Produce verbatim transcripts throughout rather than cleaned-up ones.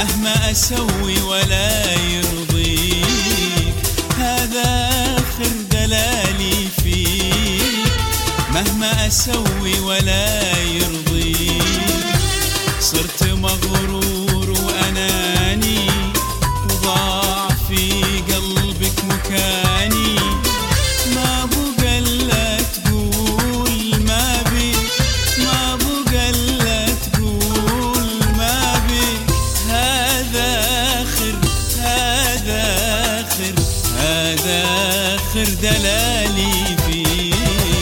مهما أسوي ولا يرضيك، هذا آخر دلالي فيك. مهما أسوي ولا يرضيك، صرت مغرور وأناني، وضاع في قلبك مكاني. ما بقى إلا تقول ما بيك، ما بقى إلا تقول ما بيك. هذا آخر هذا آخر هذا آخر دلالي فيك.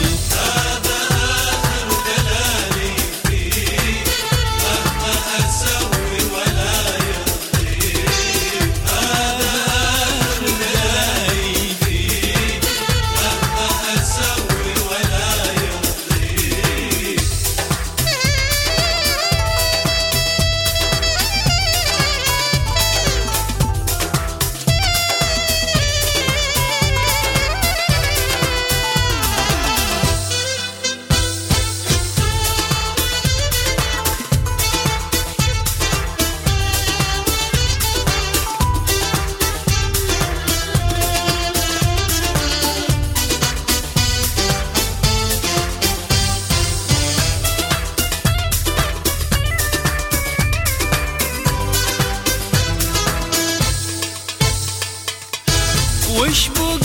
وش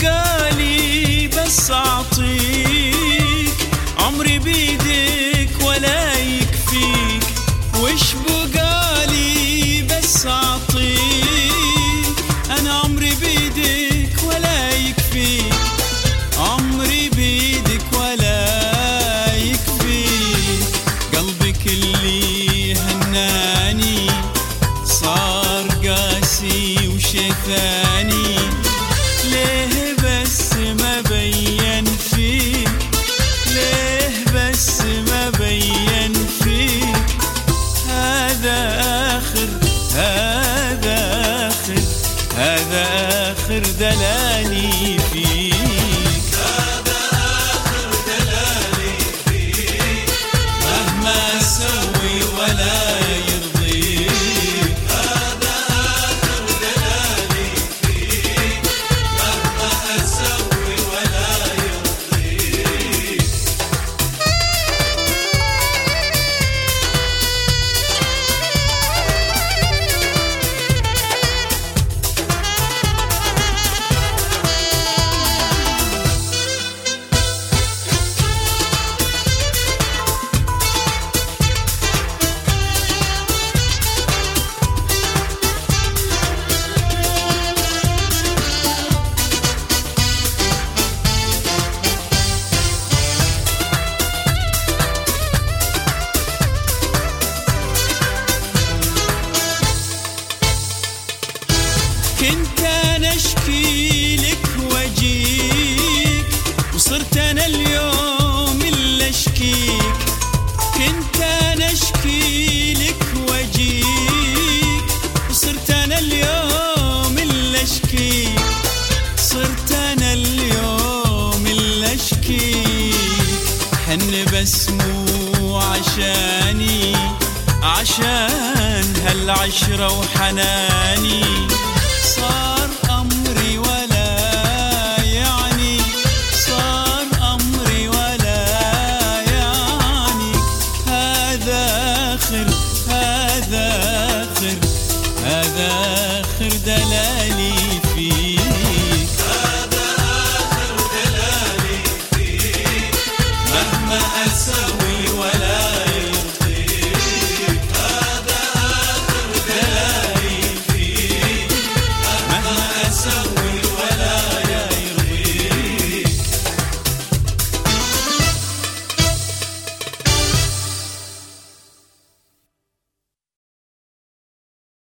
بقالي بس أعطيك، عمري بيدك ولا يكفيك. وش بقالي بس أعطيك، أنا عمري بيدك ولا يكفيك. عمري بيدك ولا يكفيك. قلبك اللي هناني صار قاسي وشي ثاني. ليه بس ما بين فيك، ليه بس ما بين فيك. هذا آخر هذا آخر هذا آخر دلالي فيك. هذا آخر دلالي فيك. مهما أسوي ولا يرضيك. هذا آخر دلالي فيك. مهما أسوي ولا يرضيك. كنت أنا أشكي لك وأجيك، وصرت أنا اليوم اللي أشكيك. كنت أنا أشكي لك وأجيك، وصرت أنا اليوم اللي أشكيك. صرت أنا اليوم اللي أشكيك. حن بس مو عشاني، عشان هالعشرة وحناني. صار أمري ولا يعني، صار أمري ولا يعني. هذا آخر هذا آخر هذا آخر دلالي